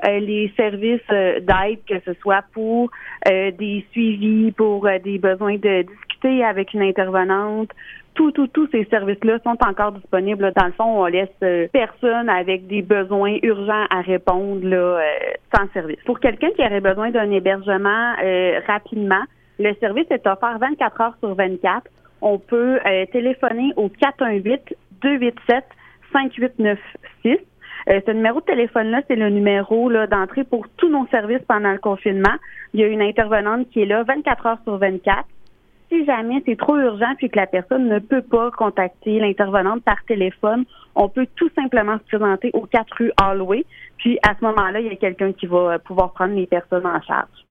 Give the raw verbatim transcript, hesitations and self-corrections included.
euh, les services euh, d'aide, que ce soit pour euh, des suivis, pour euh, des besoins de discuter avec une intervenante. Tout, tout, tous ces services-là sont encore disponibles. Dans le fond, on laisse euh, personne avec des besoins urgents à répondre là, euh, sans service. Pour quelqu'un qui aurait besoin d'un hébergement euh, rapidement, le service est offert vingt-quatre heures sur vingt-quatre. On peut euh, téléphoner au quatre un huit, deux huit sept, cinq huit neuf six. Euh, ce numéro de téléphone-là, c'est le numéro là, d'entrée pour tous nos services pendant le confinement. Il y a une intervenante qui est là vingt-quatre heures sur vingt-quatre. Si jamais c'est trop urgent puis que la personne ne peut pas contacter l'intervenante par téléphone, on peut tout simplement se présenter au quatre rue Hallway. Puis à ce moment-là, il y a quelqu'un qui va pouvoir prendre les personnes en charge.